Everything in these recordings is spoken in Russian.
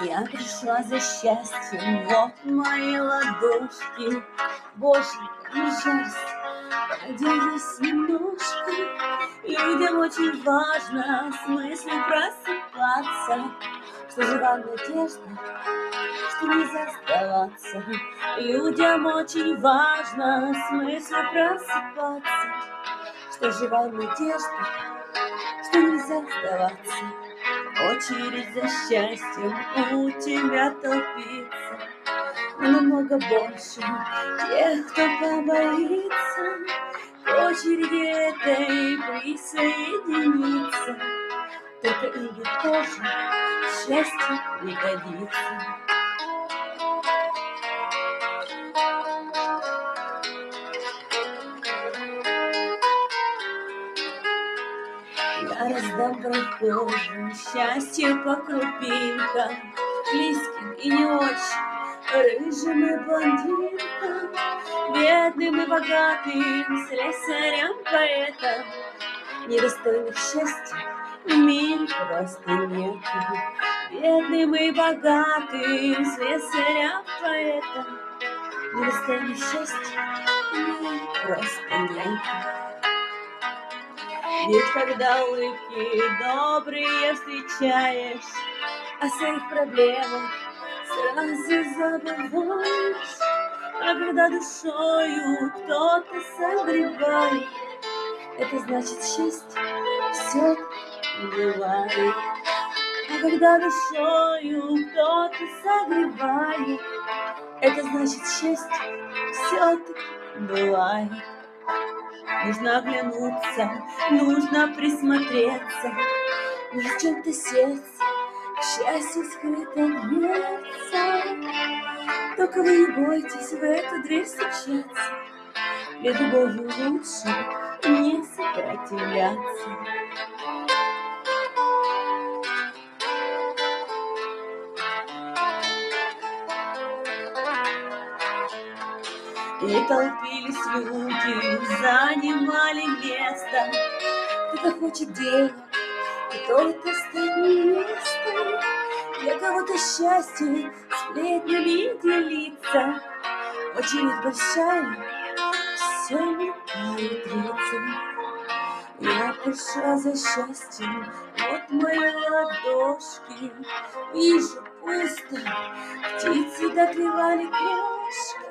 Я пришла за счастьем, вот мои ладошки. Боже, не жалься, надеюсь немножко. Людям очень важно с мыслью просыпаться, что жива надежда, что нельзя сдаваться. Людям очень важно с мыслью просыпаться, что жива надежда, что нельзя сдаваться. Очередь за счастьем у тебя толпится, но намного больше тех, кто побоится к очереди этой присоединиться. Только им тоже счастье пригодится. Я раздам прохожим счастье по крупинкам, близким и не очень, рыжим и блондинкам, бедным и богатым, слесарям, поэтам. Недостойных счастья в мире просто нет. Бедным и богатым, слесарям, поэтам. Недостойных счастья в мире просто нет. Ведь когда улыбки добрые встречаешь, о своих проблемах сразу забываешь. А когда душою кто-то согревает, это значит счастье все-таки бывает. А когда душою кто-то согревает, это значит счастье все-таки бывает. Нужно оглянуться, нужно присмотреться, может, в чем-то сердце к счастью скрыта дверца. Только вы не бойтесь в эту дверь стучаться, перед любовью лучше не сопротивляться. И толпились люди, занимали место. Кто-то хочет денег, кто-то стать невестой, для кого-то счастье сплетнями делиться. Очередь большая, все мелькает лица. Я пришла за счастьем, вот мои ладошки. Вижу пусто, птицы доклевали крошки.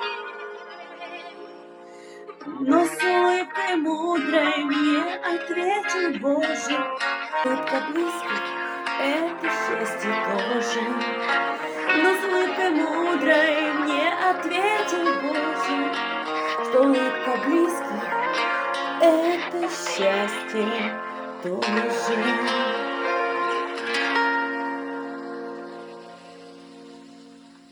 Но с улыбкой мудрой мне ответил Боже, улыбка близких — это счастье тоже. Но с улыбкой мудрой мне ответил Боже, что улыбка близких — это счастье тоже.